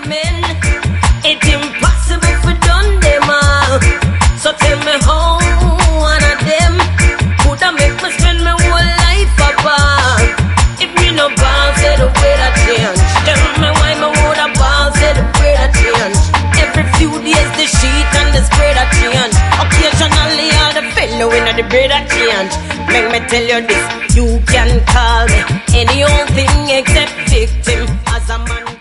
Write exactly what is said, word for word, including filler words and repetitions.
men. It's impossible for done them all. So tell me how one of them could I make me spend my whole life apart? If me no ball, say the way that change. Tell me why my would a ball, say the way that change. Every few days the sheet and the spray that change. Occasionally all the fellow in the bread that change. Make me tell you this, you can call me any old thing except victim. As a man